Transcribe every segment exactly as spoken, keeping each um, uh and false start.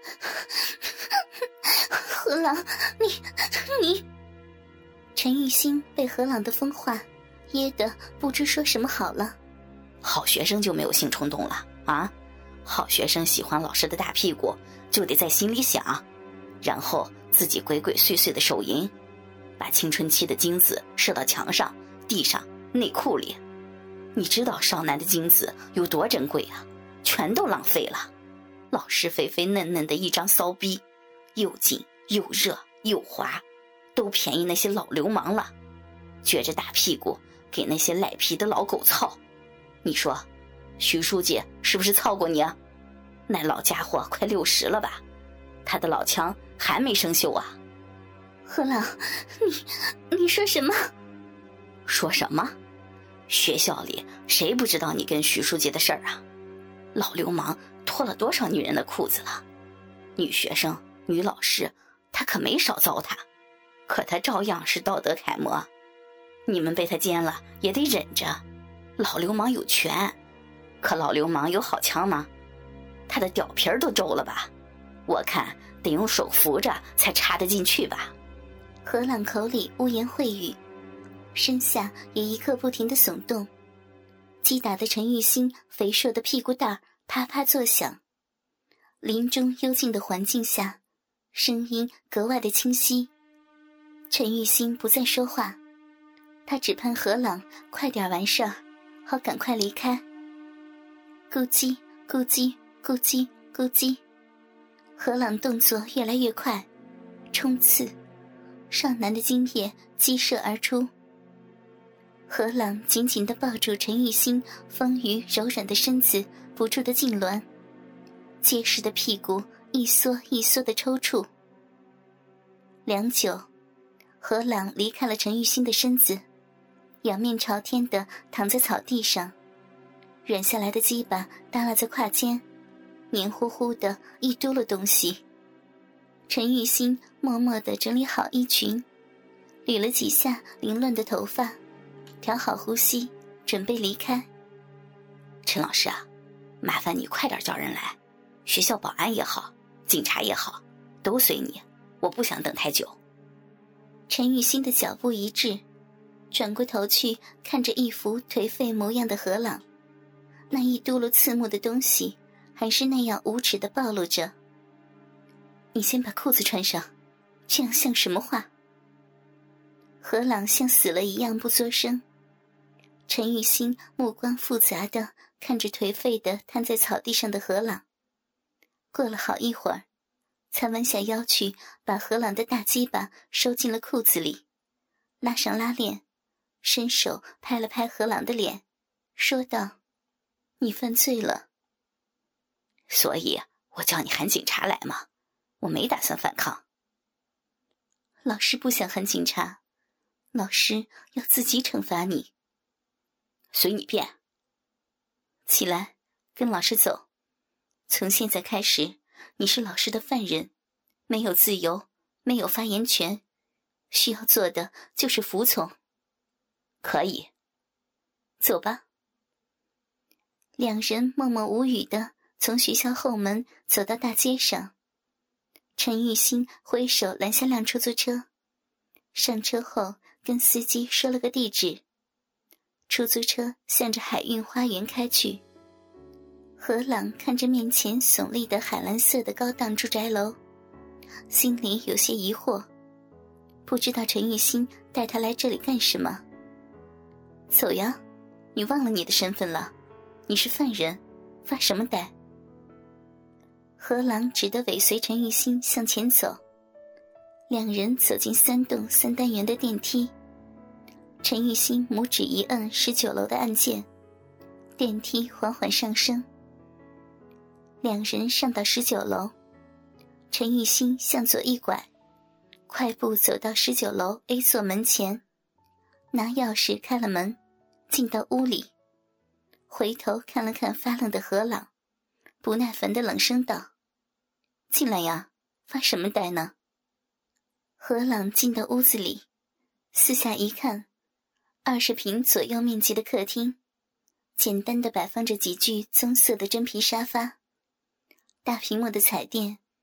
何朗，你你……陈玉欣被何朗的疯话噎得不知说什么好了。 好学生就没有性冲动了啊？好学生喜欢老师的大屁股，就得在心里想，然后自己鬼鬼祟祟的手淫，把青春期的精子射到墙上、地上、内裤里。你知道少男的精子有多珍贵啊？全都浪费了。老师肥肥嫩嫩的一张骚逼，又紧又热又滑，都便宜那些老流氓了，撅着大屁股给那些赖皮的老狗操。你说徐书记是不是操过你啊？那老家伙快六十了吧，他的老腔还没生锈啊。 何朗，你你说什么？ 说什么？学校里谁不知道你跟徐书记的事儿啊？老流氓脱了多少女人的裤子了？女学生、女老师，他可没少糟蹋，可他照样是道德楷模。你们被他奸了也得忍着。老流氓有权，可老流氓有好枪吗？他的屌皮儿都皱了吧？我看得用手扶着才插得进去吧。 何朗口里污言秽语，身下也一刻不停地耸动，击打的陈玉欣肥硕的屁股蛋儿啪啪作响。林中幽静的环境下，声音格外的清晰。陈玉欣不再说话，他只盼何朗快点完事儿，好赶快离开。咕叽咕叽咕叽咕叽，何朗动作越来越快，冲刺，少男的精液激射而出。何朗紧紧地抱住陈玉欣丰腴柔软的身子，不住地痉挛，结实的屁股一缩一缩地抽搐。良久，何朗离开了陈玉欣的身子，仰面朝天地躺在草地上，软下来的鸡巴耷拉在胯间，黏糊糊的一嘟噜东西。陈玉欣默默地整理好衣裙，捋了几下凌乱的头发，调好呼吸，准备离开。 陈老师啊，麻烦你快点叫人来，学校保安也好，警察也好，都随你，我不想等太久。 陈玉欣的脚步一滞，转过头去看着一副颓废模样的何朗，那一嘟噜刺目的东西还是那样无耻地暴露着。你先把裤子穿上，这样像什么话？何朗像死了一样不作声。陈玉欣目光复杂地看着颓废地瘫在草地上的何朗，过了好一会儿，才弯下腰去把何朗的大鸡巴收进了裤子里，拉上拉链，伸手拍了拍何朗的脸，说道：你犯罪了。 所以我叫你喊警察来嘛，我没打算反抗。 老师不想喊警察，老师要自己惩罚你。 随你便。 起来，跟老师走。从现在开始，你是老师的犯人，没有自由，没有发言权，需要做的就是服从。 可以。 走吧。两人默默无语地从学校后门走到大街上。陈玉欣挥手拦下辆出租车，上车后跟司机说了个地址。出租车向着海运花园开去。何朗看着面前耸立的海蓝色的高档住宅楼，心里有些疑惑，不知道陈玉欣带他来这里干什么。走呀，你忘了你的身份了，你是犯人，发什么呆？何朗只得尾随陈玉欣向前走。两人走进三栋三单元的电梯，陈玉欣拇指一摁十九楼的按键，电梯缓缓上升。两人上到十九楼，陈玉欣向左一拐，快步走到十九楼 A 座门前，拿钥匙开了门，进到屋里，回头看了看发愣的何朗，不耐烦地冷声道：进来呀，发什么呆呢？何朗进到屋子里，四下一看，二十平左右面积的客厅，简单地摆放着几具棕色的真皮沙发，大屏幕的彩电，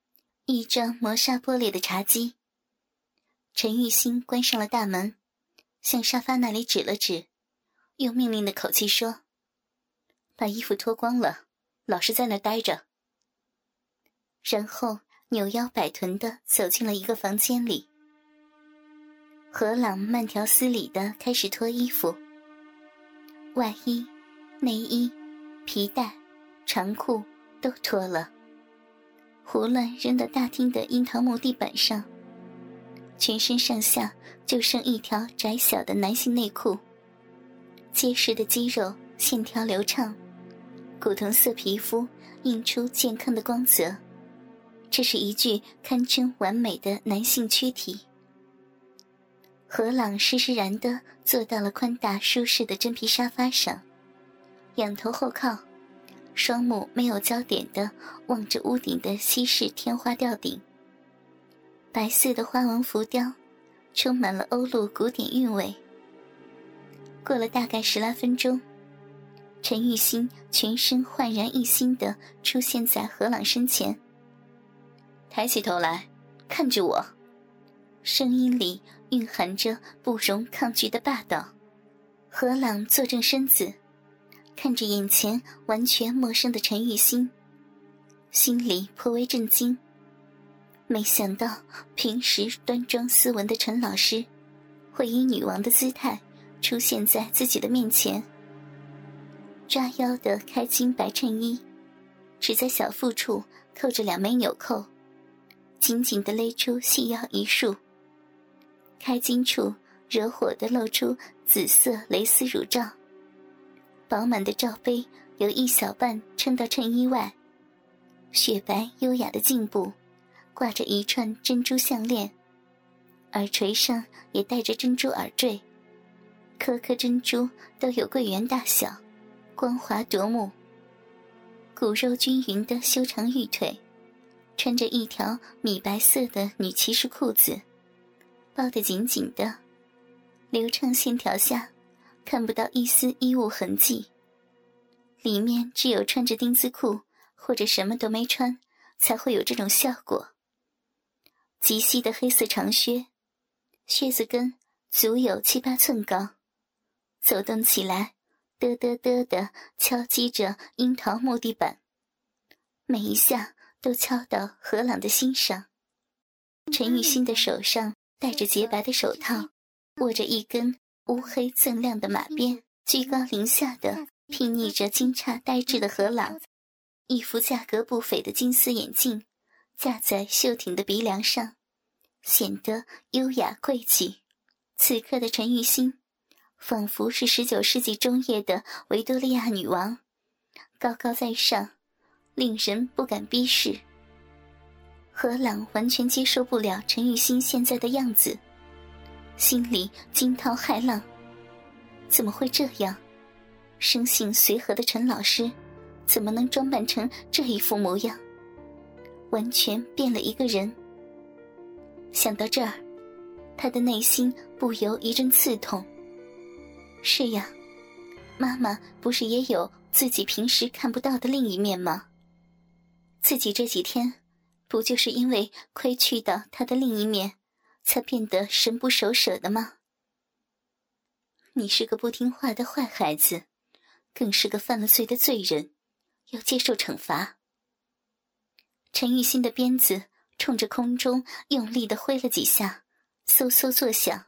一张磨砂玻璃的茶几。陈玉欣关上了大门，向沙发那里指了指，用命令的口气说：把衣服脱光了，老实在那儿待着。然后扭腰摆臀地走进了一个房间里。何朗慢条斯理地开始脱衣服，外衣、内衣、皮带、长裤都脱了，胡乱扔到大厅的樱桃木地板上。全身上下就剩一条窄小的男性内裤，结实的肌肉线条流畅，古铜色皮肤映出健康的光泽，这是一具堪称完美的男性躯体。何朗施施然地坐到了宽大舒适的真皮沙发上，仰头后靠，双目没有焦点地望着屋顶的西式天花吊顶。白色的花纹浮雕充满了欧陆古典韵味。过了大概十来分钟，陈玉欣全身焕然一新地出现在何朗身前。抬起头来，看着我，声音里蕴含着不容抗拒的霸道。何朗坐正身子，看着眼前完全陌生的陈玉欣，心里颇为震惊。没想到平时端庄斯文的陈老师会以女王的姿态出现在自己的面前。抓腰的开襟白衬衣只在小腹处扣着两枚纽扣，紧紧地勒出细腰一束，开襟处惹火地露出紫色蕾丝乳罩，饱满的罩杯由一小半撑到衬衣外，雪白优雅的颈部挂着一串珍珠项链，耳垂上也戴着珍珠耳坠，颗颗珍珠都有桂圆大小，光滑夺目。骨肉均匀的修长玉腿，穿着一条米白色的女骑士裤子，包得紧紧的，流畅线条下看不到一丝衣物痕迹，里面只有穿着丁字裤或者什么都没穿才会有这种效果。极细的黑色长靴，靴子跟足有七八寸高，走动起来嘚嘚嘚地敲击着樱桃木地板，每一下都敲到何朗的心上。陈玉欣的手上戴着洁白的手套，握着一根乌黑锃亮的马鞭，居高临下地睥睨着惊诧呆滞的何朗。一副价格不菲的金丝眼镜架在秀挺的鼻梁上，显得优雅贵气。此刻的陈玉欣仿佛是十九世纪中叶的维多利亚女王，高高在上，令人不敢逼视。何朗完全接受不了陈玉欣现在的样子，心里惊涛骇浪，怎么会这样？生性随和的陈老师怎么能装扮成这一副模样？完全变了一个人。想到这儿，他的内心不由一阵刺痛。是呀，妈妈不是也有自己平时看不到的另一面吗？自己这几天不就是因为窥去到她的另一面，才变得神不守舍的吗？你是个不听话的坏孩子，更是个犯了罪的罪人，要接受惩罚。陈玉欣的鞭子冲着空中用力地挥了几下，嗖嗖作响。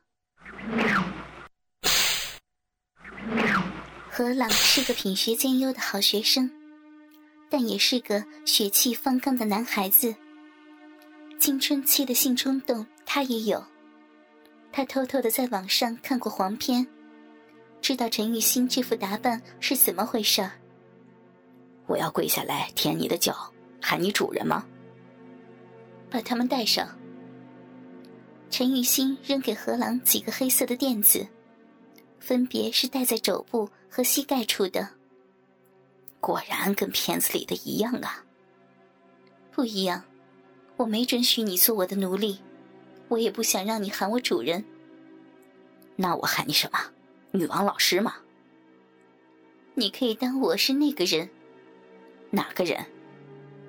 何朗是个品学兼优的好学生，但也是个血气方刚的男孩子。青春期的性冲动他也有，他偷偷地在网上看过黄片，知道陈玉欣这副打扮是怎么回事儿。 我要跪下来舔你的脚，喊你主人吗？ 把他们带上。陈玉欣扔给何朗几个黑色的垫子，分别是戴在肘部和膝盖处的。 果然跟片子里的一样啊。 不一样，我没准许你做我的奴隶，我也不想让你喊我主人。 那我喊你什么？女王老师吗？ 你可以当我是那个人。 哪个人？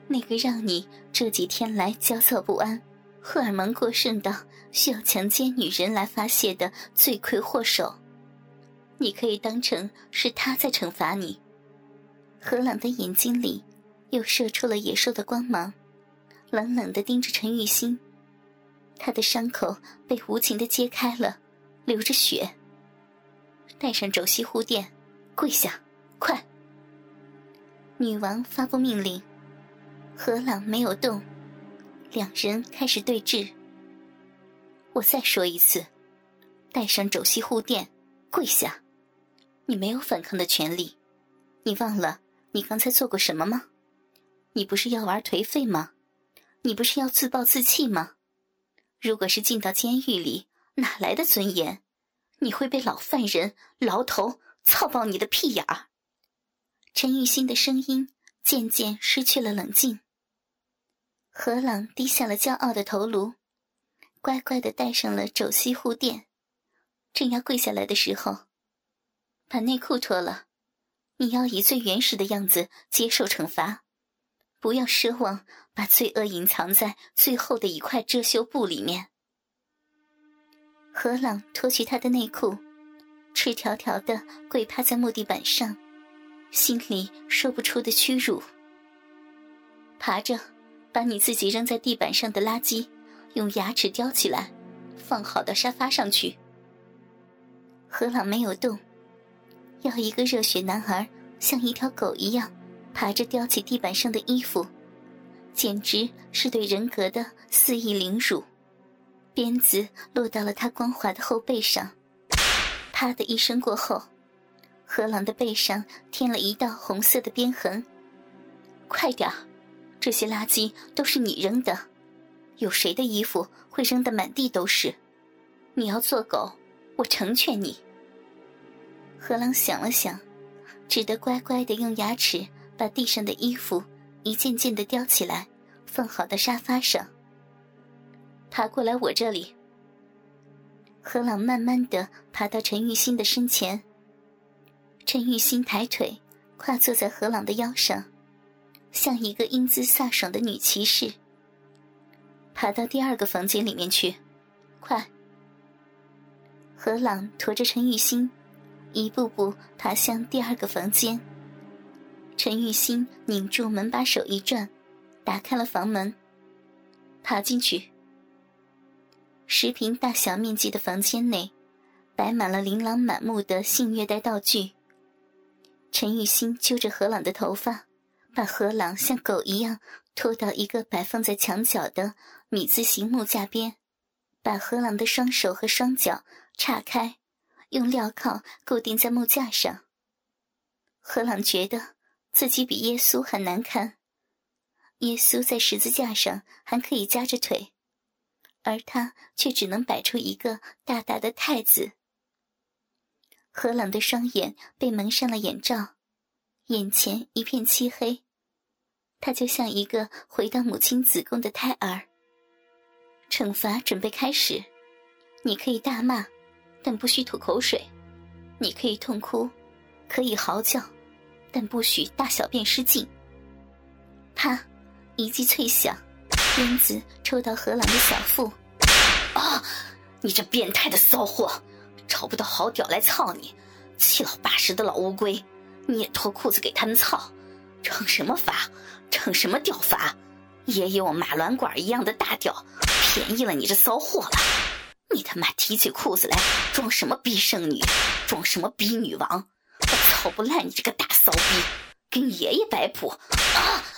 那个让你这几天来焦躁不安、荷尔蒙过剩到需要强奸女人来发泄的罪魁祸首，你可以当成是他在惩罚你。何朗的眼睛里又射出了野兽的光芒，冷冷地盯着陈玉欣。他的伤口被无情地揭开了，流着血。带上肘膝护垫，跪下，快！女王发布命令。何朗没有动，两人开始对峙。我再说一次，带上肘膝护垫，跪下！你没有反抗的权利。你忘了你刚才做过什么吗？你不是要玩颓废吗？你不是要自暴自弃吗？如果是进到监狱里，哪来的尊严？你会被老犯人、牢头操爆你的屁眼儿！陈玉欣的声音渐渐失去了冷静。何朗低下了骄傲的头颅，乖乖地戴上了肘膝护垫，正要跪下来的时候，把内裤脱了。你要以最原始的样子接受惩罚，不要奢望把罪恶隐藏在最后的一块遮羞布里面。何朗脱去他的内裤，赤条条地跪趴在木地板上，心里说不出的屈辱。爬着，把你自己扔在地板上的垃圾用牙齿叼起来，放好到沙发上去。何朗没有动，要一个热血男儿像一条狗一样爬着叼起地板上的衣服，简直是对人格的肆意凌辱。鞭子落到了他光滑的后背上，啪的一声过后，何朗的背上添了一道红色的鞭痕。快点儿，这些垃圾都是你扔的，有谁的衣服会扔得满地都是？你要做狗，我成全你。何朗想了想，只得乖乖地用牙齿把地上的衣服一件件地叼起来，放好的沙发上。爬过来我这里。何朗慢慢地爬到陈玉欣的身前。陈玉欣抬腿跨坐在何朗的腰上，像一个英姿飒爽的女骑士。爬到第二个房间里面去，快！何朗驮着陈玉欣一步步爬向第二个房间。陈玉欣拧住门把手一转，打开了房门，爬进去。十平大小面积的房间内摆满了琳琅满目的性虐待道具。陈玉欣揪着何朗的头发，把何朗像狗一样拖到一个摆放在墙角的米字形木架边，把何朗的双手和双脚岔开，用镣铐固定在木架上。何朗觉得自己比耶稣还难看，耶稣在十字架上还可以夹着腿，而他却只能摆出一个大大的太字。何朗的双眼被蒙上了眼罩，眼前一片漆黑，他就像一个回到母亲子宫的胎儿。惩罚准备开始，你可以大骂，但不许吐口水；你可以痛哭，可以嚎叫，但不许大小便失禁。啪，一记脆响，鞭子抽到何朗的小腹。 啊！你这变态的骚货，找不到好屌来操你，七老八十的老乌龟，你也脱裤子给他们操，惩什么罚？惩什么屌罚？爷爷我马卵管一样的大屌，便宜了你这骚货了。你他妈提起裤子来，装什么逼圣女，装什么逼女王？我操不烂你这个大骚逼，跟爷爷摆谱啊！